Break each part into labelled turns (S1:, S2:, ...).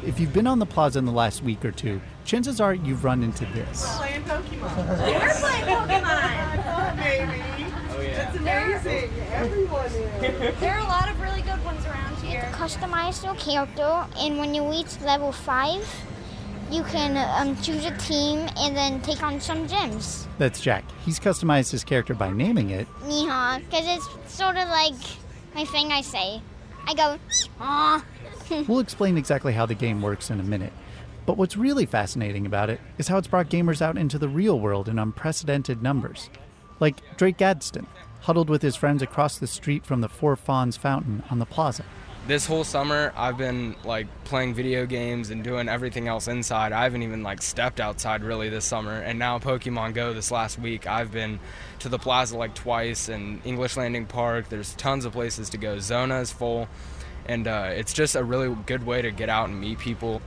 S1: if you've been on the plaza in the last week or two, chances are you've run into this.
S2: Playing Pokemon.
S3: We're playing Pokemon.
S2: Oh, baby.
S4: Oh, yeah.
S2: That's amazing. Everyone is.
S3: There are a lot of really good ones around here.
S5: Customize your character, and when you reach level 5, you can choose a team and then take on some gyms.
S1: That's Jack. He's customized his character by naming it.
S5: Yeehaw, because it's sort of like my thing I say. I go, aw.
S1: We'll explain exactly how the game works in a minute. But what's really fascinating about it is how it's brought gamers out into the real world in unprecedented numbers. Like Drake Gadsden, huddled with his friends across the street from the Four Fawns fountain on the plaza.
S4: This whole summer, I've been playing video games and doing everything else inside. I haven't even stepped outside really this summer. And now Pokemon Go this last week, I've been to the plaza twice and English Landing Park. There's tons of places to go. Zona is full. And it's just a really good way to get out and meet people.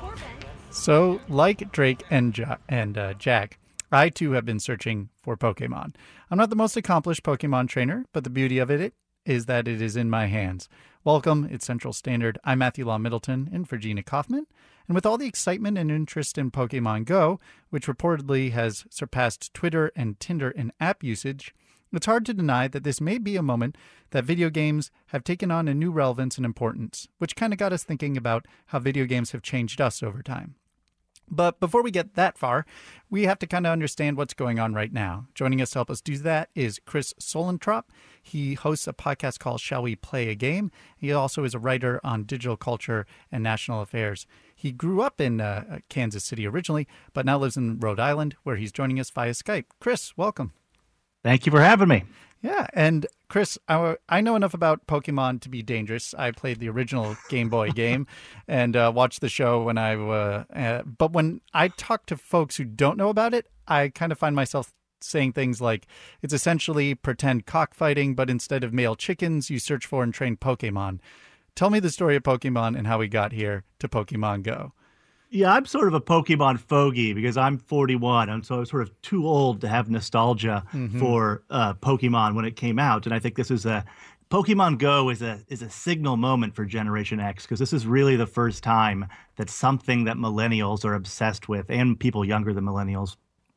S1: So, like Drake and Jack, I too have been searching for Pokemon. I'm not the most accomplished Pokemon trainer, but the beauty of it is that it is in my hands. Welcome, it's Central Standard. I'm Matthew Law Middleton in for Gina Kaufman. And with all the excitement and interest in Pokemon Go, which reportedly has surpassed Twitter and Tinder in app usage, it's hard to deny that this may be a moment that video games have taken on a new relevance and importance, which kind of got us thinking about how video games have changed us over time. But before we get that far, we have to kind of understand what's going on right now. Joining us to help us do that is Chris Solentrop. He hosts a podcast called Shall We Play a Game? He also is a writer on digital culture and national affairs. He grew up in Kansas City originally, but now lives in Rhode Island, where he's joining us via Skype. Chris, welcome.
S6: Thank you for having me.
S1: Yeah, and Chris, I know enough about Pokemon to be dangerous. I played the original Game Boy game and watched the show when but when I talk to folks who don't know about it, I kind of find myself saying things like, it's essentially pretend cockfighting, but instead of male chickens, you search for and train Pokemon. Tell me the story of Pokemon and how we got here to Pokemon Go.
S6: Yeah, I'm sort of a Pokemon fogey because I'm 41, and so I was sort of too old to have nostalgia for Pokemon when it came out. And I think Pokemon Go is a signal moment for Generation X, because this is really the first time that something that millennials are obsessed with, and people younger than millennials,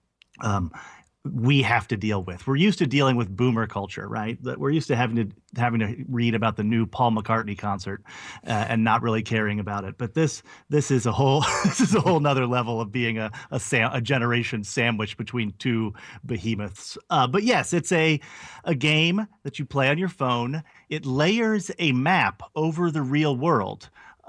S6: we have to deal with. We're used to dealing with boomer culture, right? We're used to having to read about the new Paul McCartney concert and not really caring about it. But this is a whole nother level of being a generation sandwich between two behemoths. But yes, it's a game that you play on your phone. It layers a map over the real world.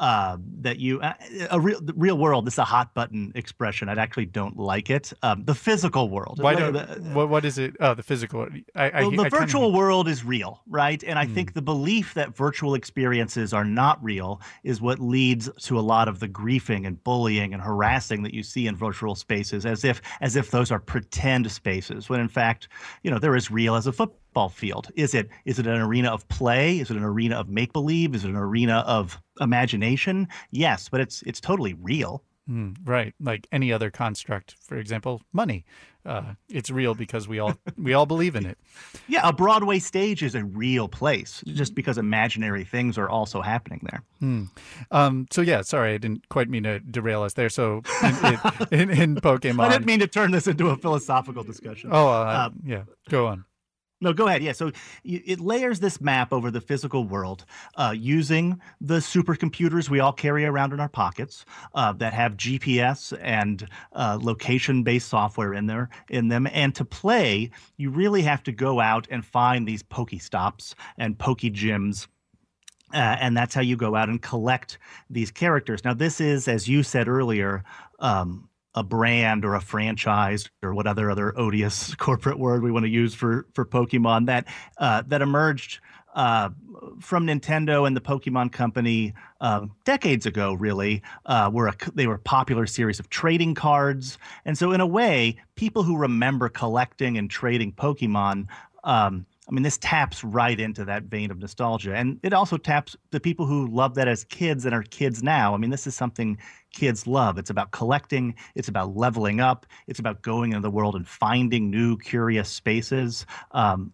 S6: The real world, this is a hot button expression. I actually don't like it. The physical world.
S1: What is it? Oh, the physical.
S6: The virtual world is real, right? And I think the belief that virtual experiences are not real is what leads to a lot of the griefing and bullying and harassing that you see in virtual spaces, as if those are pretend spaces, when in fact, they're as real as a football field. Is it an arena of play? Is it an arena of make-believe? Is it an arena of imagination? Yes, but it's totally real.
S1: Right, like any other construct. For example, money. It's real because we all believe in it.
S6: Yeah, a Broadway stage is a real place, just because imaginary things are also happening there.
S1: So yeah, sorry, I didn't quite mean to derail us there. So in Pokemon,
S6: I didn't mean to turn this into a philosophical discussion.
S1: Yeah, go on.
S6: No, go ahead. Yeah, so it layers this map over the physical world using the supercomputers we all carry around in our pockets that have GPS and location-based software in them. And to play, you really have to go out and find these Pokestops and Pokegyms. And that's how you go out and collect these characters. Now, this is, as you said earlier, a brand or a franchise or what other odious corporate word we want to use for Pokemon that emerged from Nintendo and the Pokemon Company decades ago, really. They were a popular series of trading cards. And so in a way, people who remember collecting and trading Pokemon, this taps right into that vein of nostalgia. And it also taps the people who love that as kids and are kids now. This is something kids love. It's about collecting. It's about leveling up. It's about going into the world and finding new, curious spaces.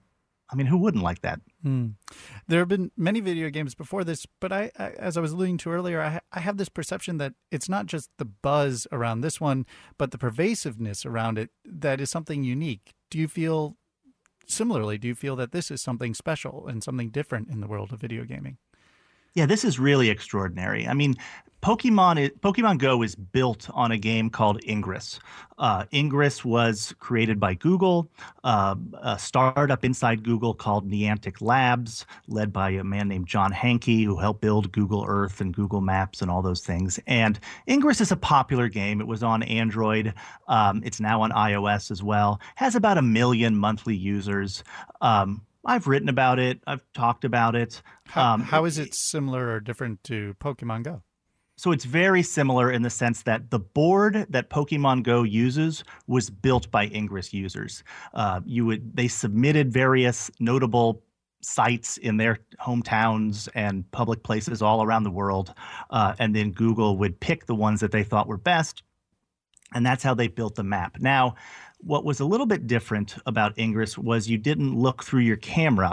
S6: I mean, who wouldn't like that?
S1: There have been many video games before this, but I as I was alluding to earlier, I have this perception that it's not just the buzz around this one, but the pervasiveness around it that is something unique. Do you feel similarly? Do you feel that this is something special and something different in the world of video gaming?
S6: Yeah, this is really extraordinary. I mean, Pokemon Go is built on a game called Ingress. Ingress was created by Google, a startup inside Google called Niantic Labs, led by a man named John Hanke, who helped build Google Earth and Google Maps and all those things. And Ingress is a popular game. It was on Android. It's now on iOS as well. Has about 1 million monthly users. I've written about it. I've talked about it.
S1: How is it similar or different to Pokemon Go?
S6: So it's very similar in the sense that the board that Pokemon Go uses was built by Ingress users. They submitted various notable sites in their hometowns and public places all around the world, and then Google would pick the ones that they thought were best, and that's how they built the map. Now, what was a little bit different about Ingress was you didn't look through your camera.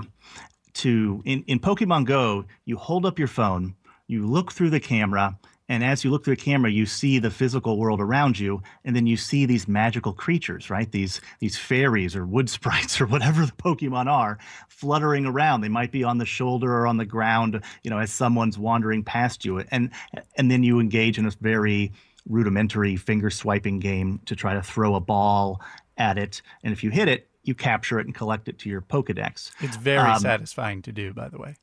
S6: In Pokemon Go, you hold up your phone, you look through the camera, and as you look through the camera, you see the physical world around you, and then you see these magical creatures, right? These fairies or wood sprites or whatever the Pokemon are fluttering around. They might be on the shoulder or on the ground, as someone's wandering past you. And then you engage in this very rudimentary finger swiping game to try to throw a ball at it. And if you hit it, you capture it and collect it to your Pokedex.
S1: It's very satisfying to do, by the way.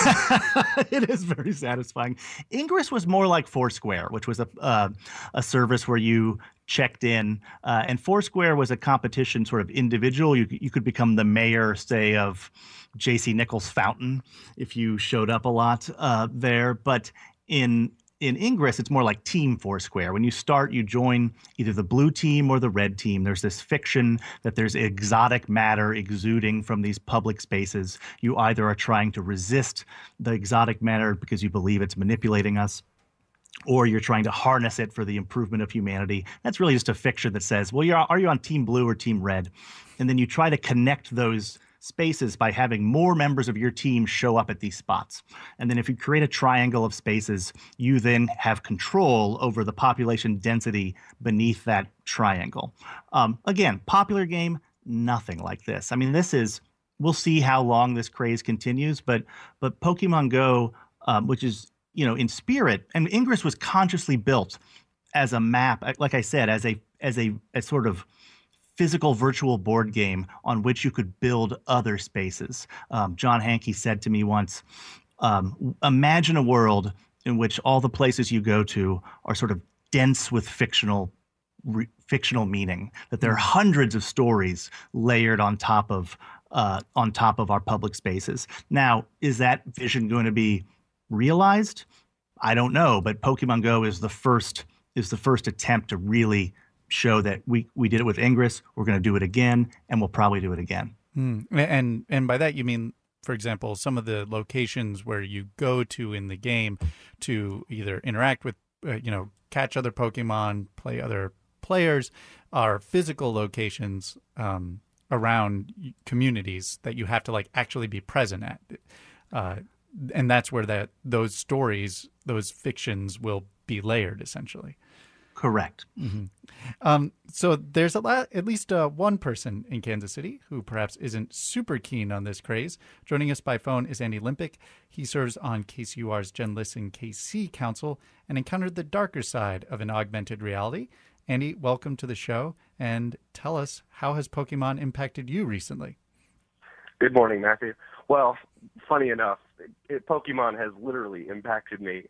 S6: It is very satisfying. Ingress was more like Foursquare, which was a service where you checked in, and Foursquare was a competition sort of individual. You could become the mayor, say, of J.C. Nichols Fountain if you showed up a lot there. But in Ingress, it's more like Team Foursquare. When you start, you join either the blue team or the red team. There's this fiction that there's exotic matter exuding from these public spaces. You either are trying to resist the exotic matter because you believe it's manipulating us, or you're trying to harness it for the improvement of humanity. That's really just a fiction that says, well, are you on Team Blue or Team Red? And then you try to connect those spaces by having more members of your team show up at these spots. And then if you create a triangle of spaces, you then have control over the population density beneath that triangle. Again, popular game, nothing like this. I mean, we'll see how long this craze continues, but Pokemon Go, which is, in spirit, and Ingress was consciously built as a map, like I said, as a sort of physical virtual board game on which you could build other spaces. John Hanke said to me once, imagine a world in which all the places you go to are sort of dense with fictional meaning, that there are hundreds of stories layered on top of our public spaces. Now, is that vision going to be realized? I don't know, but Pokemon Go is the first attempt to really show that we did it with Ingress. We're going to do it again, and we'll probably do it again.
S1: And by that you mean, for example, some of the locations where you go to in the game to either interact with, catch other Pokemon, play other players, are physical locations around communities that you have to actually be present at, and that's where those stories, those fictions, will be layered essentially.
S6: Correct.
S1: Mm-hmm. So there's at least one person in Kansas City who perhaps isn't super keen on this craze. Joining us by phone is Andy Limpick. He serves on KCUR's Jen Listen KC Council and encountered the darker side of an augmented reality. Andy, welcome to the show, and tell us, how has Pokemon impacted you recently?
S7: Good morning, Matthew. Well, funny enough, Pokemon has literally impacted me.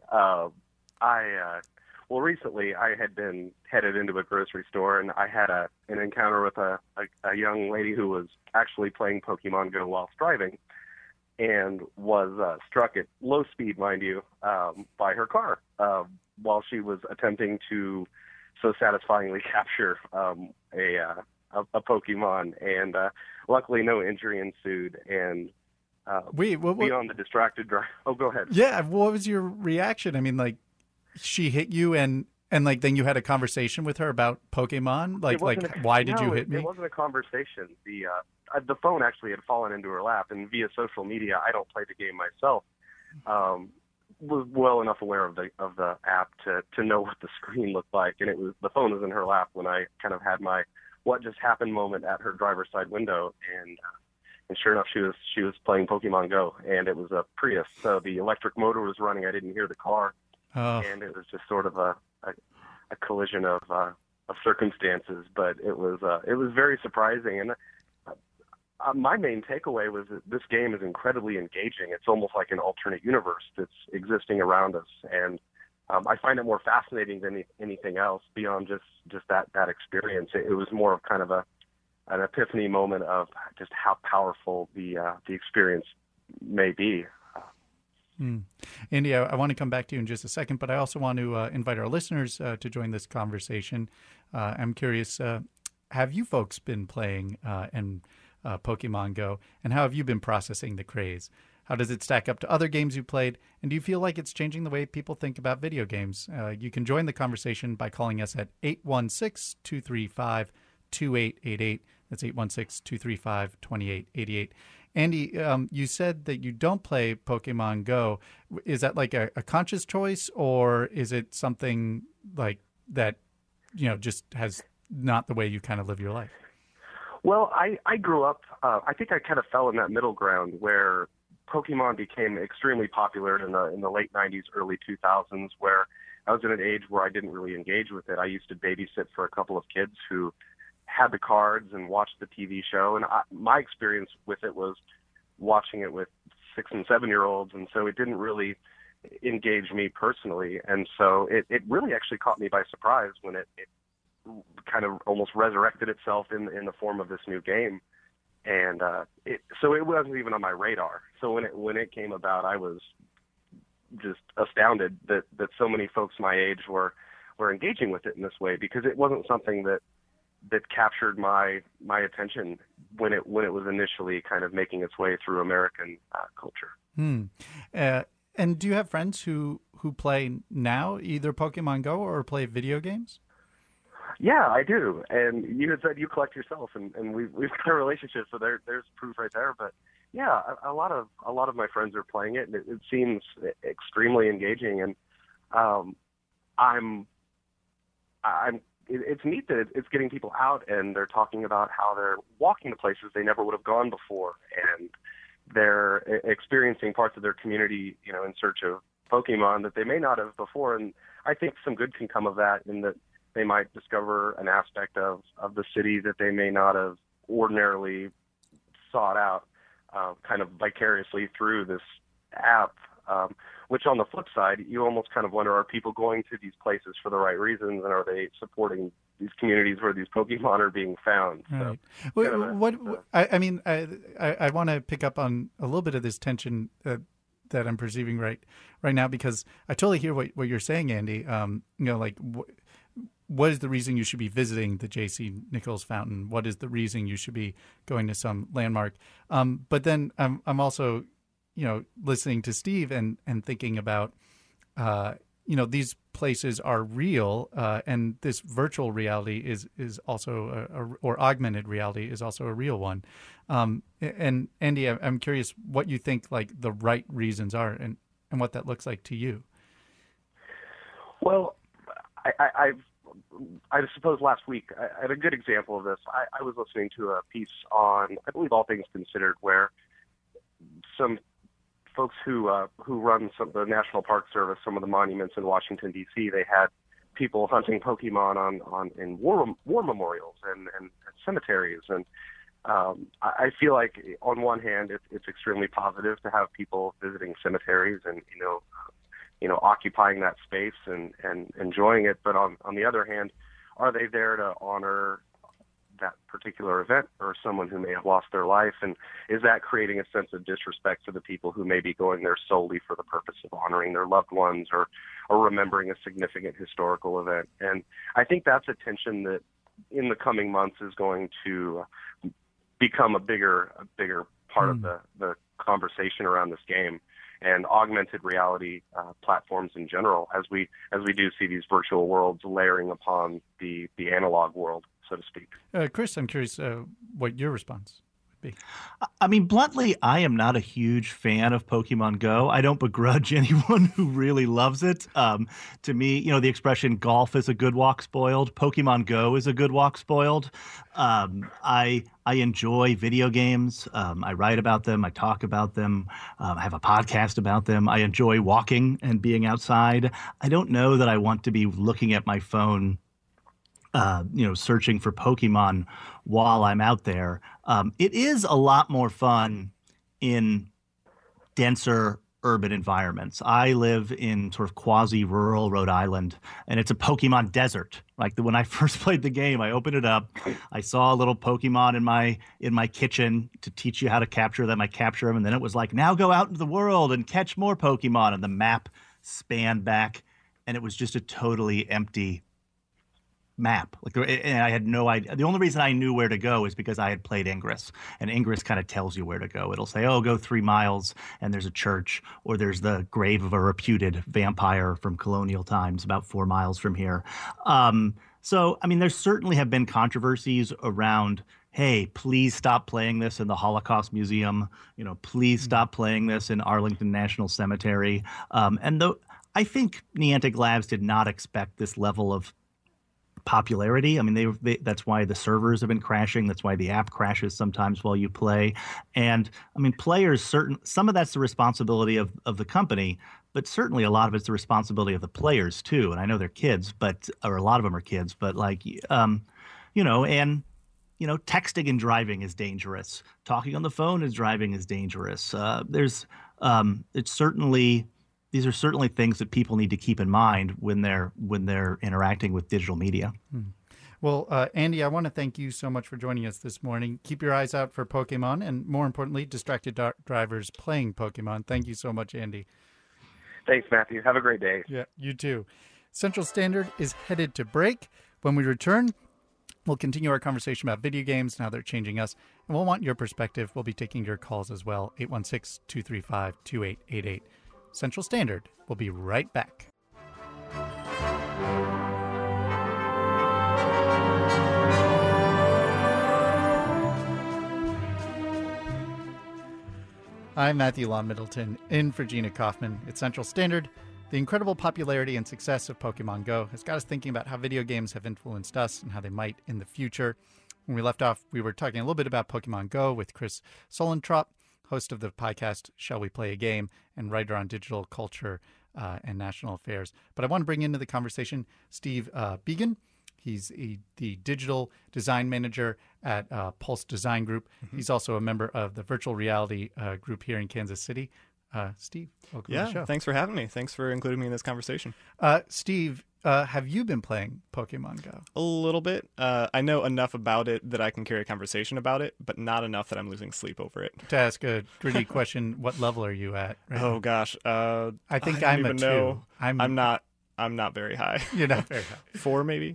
S7: Recently I had been headed into a grocery store, and I had an encounter with a young lady who was actually playing Pokemon Go whilst driving, and was struck at low speed, mind you, by her car while she was attempting to so satisfyingly capture a Pokemon, and luckily no injury ensued. And beyond the distracted drive. Oh, go ahead.
S1: Yeah, what was your reaction? I mean, she hit you, and And like then you had a conversation with her about Pokemon? Why did you hit me?
S7: It wasn't a conversation. The phone actually had fallen into her lap, and via social media, I don't play the game myself. Was well enough aware of the app to know what the screen looked like, and the phone was in her lap when I kind of had my what just happened moment at her driver's side window, and sure enough, she was playing Pokemon Go, and it was a Prius, so the electric motor was running. I didn't hear the car, and it was just sort of a collision of circumstances, but it was very surprising. And my main takeaway was that this game is incredibly engaging. It's almost like an alternate universe that's existing around us, and I find it more fascinating than anything else beyond just that experience. It was more of kind of an epiphany moment of just how powerful the experience may be.
S1: Andy, I want to come back to you in just a second, but I also want to invite our listeners to join this conversation. I'm curious, have you folks been playing Pokemon Go, and how have you been processing the craze? How does it stack up to other games you played, and do you feel like it's changing the way people think about video games? You can join the conversation by calling us at 816-235-2888. That's 816-235-2888. Andy, you said that you don't play Pokemon Go. Is that like a conscious choice, or is it something like that, just has not the way you kind of live your life?
S7: Well, I grew up, I think I kind of fell in that middle ground where Pokemon became extremely popular in the late 90s, early 2000s, where I was at an age where I didn't really engage with it. I used to babysit for a couple of kids who had the cards and watched the TV show, and my experience with it was watching it with 6 and 7-year-olds, and so it didn't really engage me personally, and so it really actually caught me by surprise when it kind of almost resurrected itself in the form of this new game, and so it wasn't even on my radar. So when it came about, I was just astounded that so many folks my age were engaging with it in this way, because it wasn't something that captured my attention when it was initially kind of making its way through American culture.
S1: And do you have friends who play now, either Pokemon Go or play video games?
S7: Yeah, I do. And you had said you collect yourself, and we've got a relationship, so there's proof right there. But yeah, a lot of my friends are playing it, and it seems extremely engaging. And it's neat that it's getting people out, and they're talking about how they're walking to places they never would have gone before, and they're experiencing parts of their community, in search of Pokemon that they may not have before. And I think some good can come of that, in that they might discover an aspect of the city that they may not have ordinarily sought out, kind of vicariously through this app. Which on the flip side, you almost kind of wonder, are people going to these places for the right reasons, and are they supporting these communities where these Pokemon are being found?
S1: Right.
S7: So,
S1: I want to pick up on a little bit of this tension that I'm perceiving right now, because I totally hear what you're saying, Andy. What is the reason you should be visiting the J.C. Nichols Fountain? What is the reason you should be going to some landmark? But then I'm also listening to Steve and thinking about, these places are real, and this virtual reality is also, or augmented reality is also a real one. And Andy, I'm curious what you think like the right reasons are, and what that looks like to you.
S7: Well, I suppose last week I had a good example of this. I was listening to a piece on, I believe, All Things Considered, where some folks who run the National Park Service, some of the monuments in Washington, D.C., they had people hunting Pokemon in war memorials and cemeteries. And I feel like, on one hand, it's extremely positive to have people visiting cemeteries and, occupying that space and enjoying it. But on the other hand, are they there to honor that particular event or someone who may have lost their life? And is that creating a sense of disrespect for the people who may be going there solely for the purpose of honoring their loved ones or remembering a significant historical event? And I think that's a tension that in the coming months is going to become a bigger part of the conversation around this game. and augmented reality platforms in general, as we do see these virtual worlds layering upon the analog world, so to speak.
S1: Chris, I'm curious what your response would be.
S6: I mean, bluntly, I am not a huge fan of Pokemon Go. I don't begrudge anyone who really loves it. To me, the expression "golf is a good walk spoiled," Pokemon Go is a good walk spoiled. I enjoy video games. I write about them. I talk about them. I have a podcast about them. I enjoy walking and being outside. I don't know that I want to be looking at my phone searching for Pokemon while I'm out there. It is a lot more fun in denser urban environments. I live in sort of quasi-rural Rhode Island, and it's a Pokemon desert. Like when I first played the game, I opened it up. I saw a little Pokemon in my kitchen to teach you how to capture them. I capture them, and then it was like, now go out into the world and catch more Pokemon. And the map spanned back, and it was just a totally empty map. And I had no idea. The only reason I knew where to go is because I had played Ingress, and Ingress kind of tells you where to go. It'll say, go 3 miles and there's a church, or there's the grave of a reputed vampire from colonial times about 4 miles from here. So, I mean, there certainly have been controversies around, hey, please stop playing this in the Holocaust Museum. Please stop playing this in Arlington National Cemetery. And though I think Niantic Labs did not expect this level of popularity. I mean, that's why the servers have been crashing. That's why the app crashes sometimes while you play. And I mean, players, some of that's the responsibility of the company, but certainly a lot of it's the responsibility of the players too. And I know they're kids, or a lot of them are kids, but texting and driving is dangerous. Talking on the phone as driving is dangerous. These are certainly things that people need to keep in mind when they're interacting with digital media.
S1: Well, Andy, I want to thank you so much for joining us this morning. Keep your eyes out for Pokemon, and more importantly, distracted drivers playing Pokemon. Thank you so much, Andy.
S7: Thanks, Matthew. Have a great day.
S1: Yeah, you too. Central Standard is headed to break. When we return, we'll continue our conversation about video games and how they're changing us, and we'll want your perspective. We'll be taking your calls as well, 816-235-2888. Central Standard. We'll be right back. I'm Matthew Law Middleton, in for Gina Kaufman. It's Central Standard. The incredible popularity and success of Pokemon Go has got us thinking about how video games have influenced us and how they might in the future. When we left off, we were talking a little bit about Pokemon Go with Chris Solentrop, host of the podcast Shall We Play a Game, and writer on digital culture and national affairs. But I want to bring into the conversation Steve Began. He's the digital design manager at Pulse Design Group. Mm-hmm. He's also a member of the virtual reality group here in Kansas City. Steve, welcome to the show.
S8: Yeah, thanks for having me. Thanks for including me in this conversation.
S1: Steve, have you been playing Pokemon Go?
S8: A little bit. I know enough about it that I can carry a conversation about it, but not enough that I'm losing sleep over it.
S1: To ask a gritty question, what level are you at? Right now?
S8: Gosh.
S1: I think I'm a 2.
S8: I'm not very high.
S1: You're not very high.
S8: 4 maybe.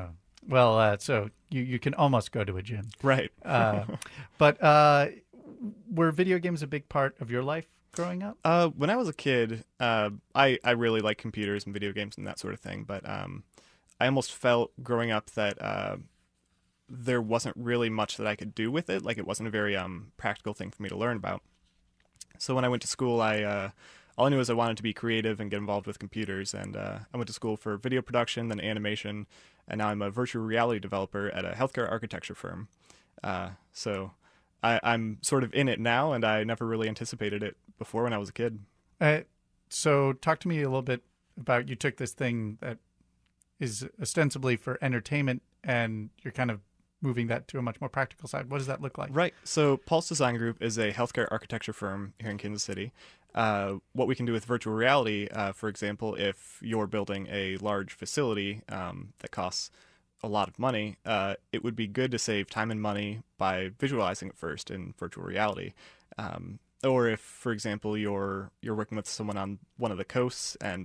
S1: So you can almost go to a gym.
S8: Right.
S1: But were video games a big part of your life growing up?
S8: When I was a kid, I really liked computers and video games and that sort of thing. But I almost felt growing up that there wasn't really much that I could do with it. Like it wasn't a very practical thing for me to learn about. So when I went to school, all I knew was I wanted to be creative and get involved with computers. And I went to school for video production, then animation, and now I'm a virtual reality developer at a healthcare architecture firm. So I'm sort of in it now, and I never really anticipated it before when I was a kid.
S1: So talk to me a little bit about, you took this thing that is ostensibly for entertainment, and you're kind of moving that to a much more practical side. What does that look like?
S8: Right. So Pulse Design Group is a healthcare architecture firm here in Kansas City. What we can do with virtual reality, for example, if you're building a large facility that costs a lot of money, it would be good to save time and money by visualizing it first in virtual reality. Or if, for example, you're working with someone on one of the coasts and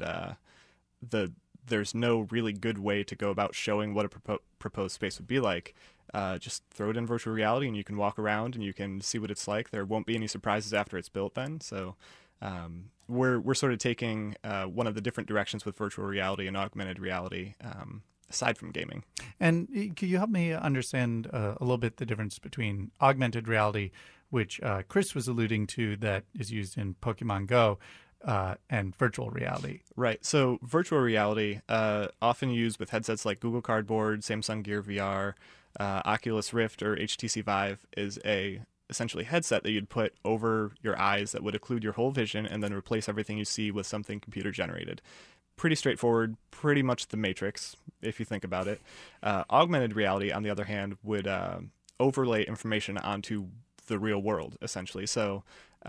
S8: there's no really good way to go about showing what a proposed space would be like, just throw it in virtual reality and you can walk around and you can see what it's like. There won't be any surprises after it's built then. So We're sort of taking one of the different directions with virtual reality and augmented reality, aside from gaming.
S1: And can you help me understand a little bit the difference between augmented reality, which Chris was alluding to, that is used in Pokemon Go, and virtual reality?
S8: Right. So virtual reality, often used with headsets like Google Cardboard, Samsung Gear VR, Oculus Rift, or HTC Vive, is a essentially headset that you'd put over your eyes that would occlude your whole vision and then replace everything you see with something computer generated. Pretty straightforward, pretty much the Matrix, if you think about it. Augmented reality, on the other hand, would overlay information onto the real world, essentially. So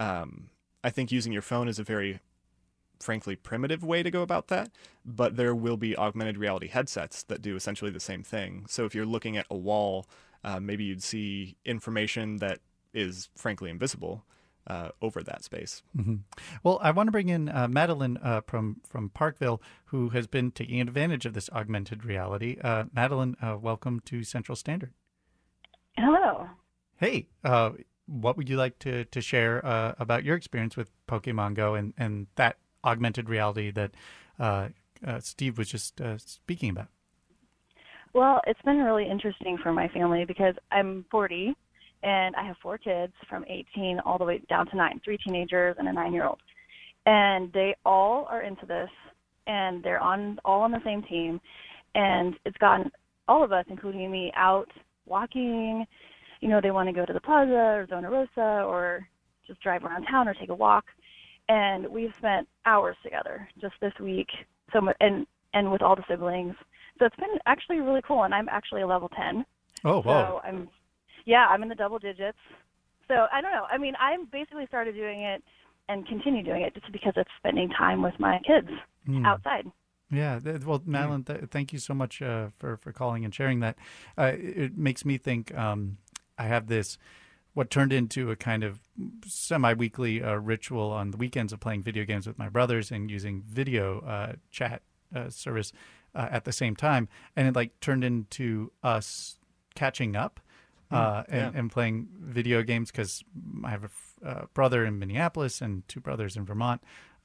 S8: I think using your phone is a very, frankly, primitive way to go about that, but there will be augmented reality headsets that do essentially the same thing. So if you're looking at a wall, maybe you'd see information that is, frankly, invisible over that space.
S1: Mm-hmm. Well, I want to bring in Madeline from Parkville, who has been taking advantage of this augmented reality. Madeline, welcome to Central Standard.
S9: Hello.
S1: Hey, what would you like to share about your experience with Pokemon Go and that augmented reality that Steve was just speaking about?
S9: Well, it's been really interesting for my family because I'm 40 and I have 4 kids from 18 all the way down to 9, 3 teenagers and a 9-year-old. And they all are into this, and they're all on the same team. And it's gotten all of us, including me, out walking. You know, they want to go to the plaza or Zona Rosa or just drive around town or take a walk. And we've spent hours together just this week, and with all the siblings. So it's been actually really cool, and I'm actually a level 10.
S1: Oh, wow.
S9: So I'm in the double digits. So I don't know. I mean, I basically started doing it and continue doing it just because it's spending time with my kids outside.
S1: Yeah. Well, Madeline, thank you so much for calling and sharing that. It makes me think I have what turned into a kind of semi-weekly ritual on the weekends of playing video games with my brothers and using video chat service at the same time. And it turned into us catching up. And playing video games, because I have a brother in Minneapolis and 2 brothers in Vermont,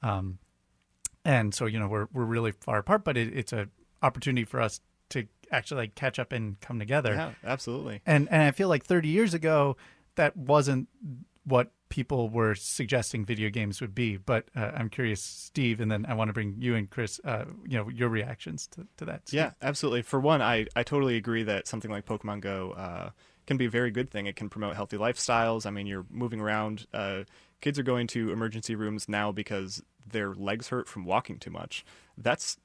S1: and so we're really far apart. But it's an opportunity for us to actually catch up and come together.
S8: Yeah, absolutely.
S1: And I feel like 30 years ago that wasn't what people were suggesting video games would be. But I'm curious, Steve, and then I want to bring you and Chris, your reactions to that. Steve.
S8: Yeah, absolutely. For one, I totally agree that something like Pokemon Go can be a very good thing. It can promote healthy lifestyles. I mean, you're moving around. Kids are going to emergency rooms now because their legs hurt from walking too much. That's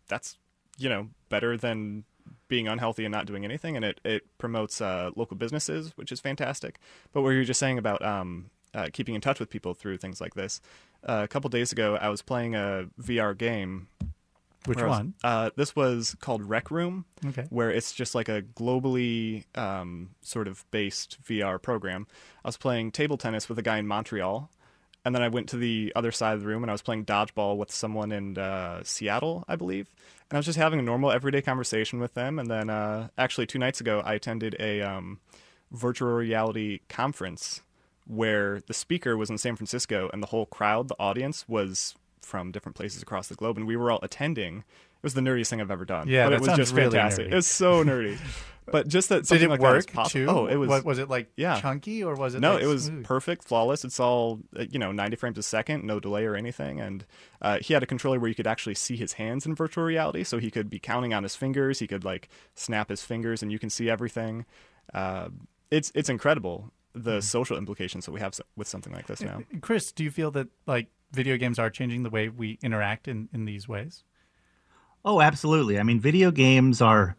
S8: better than being unhealthy and not doing anything. And it promotes local businesses, which is fantastic. But what you were just saying about keeping in touch with people through things like this. A couple days ago, I was playing a VR game.
S1: Which one?
S8: This was called Rec Room, where it's just like a globally sort of based VR program. I was playing table tennis with a guy in Montreal, and then I went to the other side of the room and I was playing dodgeball with someone in Seattle, I believe. And I was just having a normal everyday conversation with them. And then actually 2 nights ago, I attended a virtual reality conference where the speaker was in San Francisco and the whole crowd, the audience, was from different places across the globe, and we were all attending. It was the nerdiest thing I've ever done.
S1: Yeah,
S8: but
S1: that
S8: it was
S1: sounds
S8: just
S1: really
S8: fantastic.
S1: nerdy.
S8: It was so nerdy. But just that something
S1: did it
S8: like
S1: work
S8: that was possible.
S1: too?
S8: Oh, it was.
S1: Was it chunky, or was it?
S8: No, it was
S1: smooth?
S8: perfect, flawless. It's all 90 frames a second, no delay or anything. And he had a controller where you could actually see his hands in virtual reality, so he could be counting on his fingers. He could snap his fingers, and you can see everything. It's incredible, the social implications that we have with something like this now.
S1: Chris, do you feel that video games are changing the way we interact in these ways?
S6: Oh, absolutely. I mean, video games are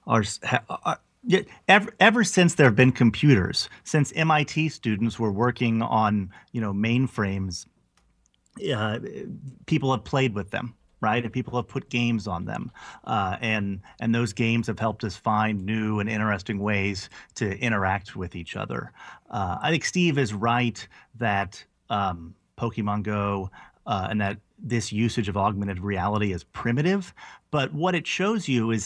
S6: ever since there have been computers, since MIT students were working on mainframes, people have played with them, right? And people have put games on them, and those games have helped us find new and interesting ways to interact with each other. I think Steve is right that Pokemon Go and that this usage of augmented reality is primitive, but what it shows you is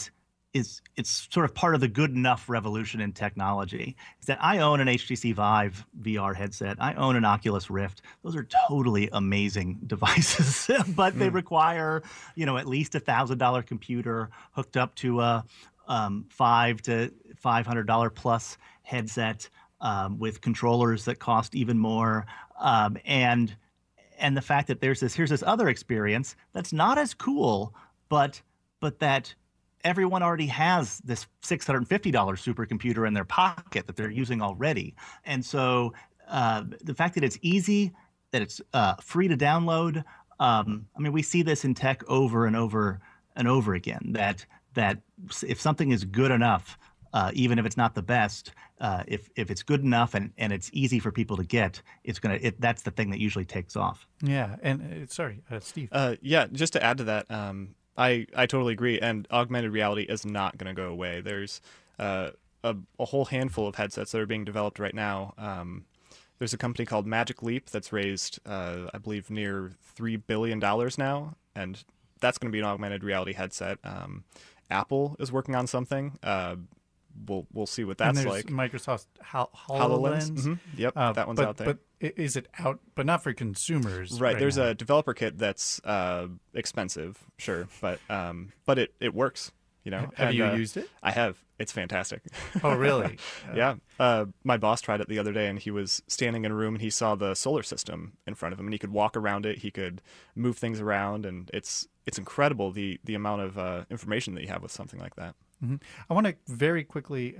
S6: it's sort of part of the good enough revolution in technology, is that I own an HTC Vive VR headset. I own an Oculus Rift. Those are totally amazing devices, but they require, at least $1,000 computer hooked up to a $500 to $500 plus headset with controllers that cost even more, and the fact that here's this other experience that's not as cool, but that everyone already has this $650 supercomputer in their pocket that they're using already. And so the fact that it's easy, that it's free to download, we see this in tech over and over and over again, that if something is good enough, even if it's not the best, if it's good enough and it's easy for people to get, that's the thing that usually takes off.
S1: Yeah. And Steve.
S8: Yeah, just to add to that, I totally agree. And augmented reality is not going to go away. There's a whole handful of headsets that are being developed right now. There's a company called Magic Leap that's raised, I believe, near $3 billion now. And that's going to be an augmented reality headset. Apple is working on something. We'll see what that's like.
S1: Microsoft's HoloLens.
S8: Mm-hmm. Yep, that one's out there.
S1: But is it out? But not for consumers.
S8: Right. There's
S1: now.
S8: A developer kit that's expensive, sure, but it works.
S1: Have you used it?
S8: I have. It's fantastic.
S1: Oh, really?
S8: Yeah. My boss tried it the other day, and he was standing in a room, and he saw the solar system in front of him, and he could walk around it. He could move things around, and it's incredible the amount of information that you have with something like that.
S1: Mm-hmm. I want to very quickly,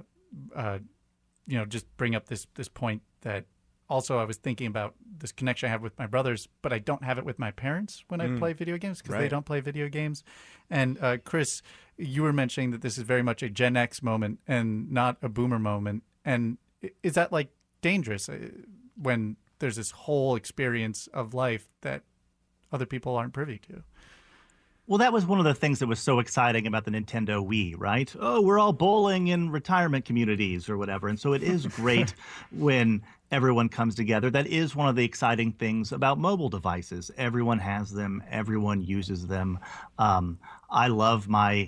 S1: just bring up this point that also I was thinking about this connection I have with my brothers, but I don't have it with my parents when I play video games because they don't play video games. And Chris, you were mentioning that this is very much a Gen X moment and not a boomer moment. And is that like dangerous when there's this whole experience of life that other people aren't privy to?
S6: Well, that was one of the things that was so exciting about the Nintendo Wii, right? Oh, we're all bowling in retirement communities or whatever. And so it is great when everyone comes together. That is one of the exciting things about mobile devices. Everyone has them. Everyone uses them. I love my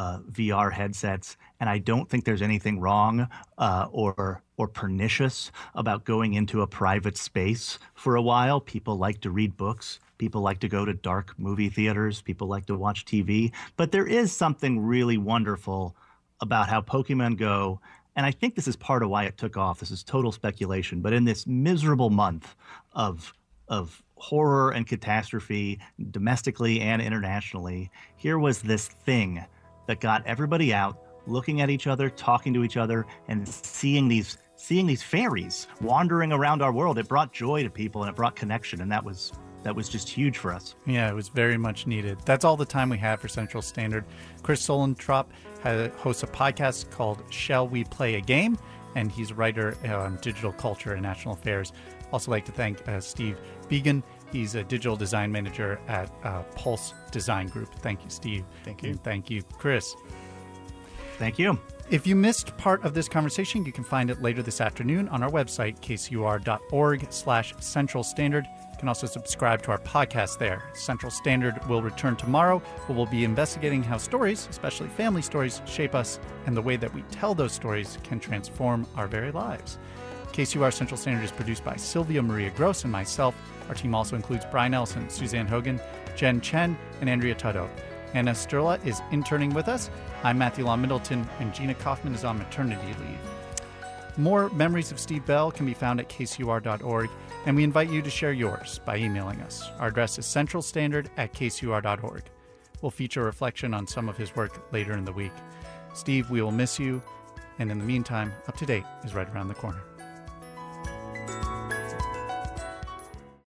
S6: VR headsets, and I don't think there's anything wrong or pernicious about going into a private space for a while. People like to read books. People like to go to dark movie theaters. People like to watch TV. But there is something really wonderful about how Pokemon Go, and I think this is part of why it took off. This is total speculation. But in this miserable month of horror and catastrophe, domestically and internationally, here was this thing that got everybody out, looking at each other, talking to each other, and seeing these fairies wandering around our world. It brought joy to people, and it brought connection, and that was just huge for us.
S1: Yeah, it was very much needed. That's all the time we have for Central Standard. Chris Solentrop hosts a podcast called Shall We Play a Game? And he's a writer on digital culture and national affairs. Also like to thank Steve Began. He's a digital design manager at Pulse Design Group. Thank you, Steve.
S8: Thank you.
S1: And thank you, Chris.
S6: Thank you.
S1: If you missed part of this conversation, you can find it later this afternoon on our website, kcur.org/Central Standard. You can also subscribe to our podcast there. Central Standard will return tomorrow, where we'll be investigating how stories, especially family stories, shape us and the way that we tell those stories can transform our very lives. KCUR Central Standard is produced by Sylvia Maria Gross and myself. Our team also includes Brian Ellison, Suzanne Hogan, Jen Chen, and Andrea Tutto. Anna Sterla is interning with us. I'm Matthew Law Middleton, and Gina Kaufman is on maternity leave. More memories of Steve Bell can be found at kcur.org, and we invite you to share yours by emailing us. Our address is centralstandard@kcur.org. We'll feature a reflection on some of his work later in the week. Steve, we will miss you, and in the meantime, Up to Date is right around the corner.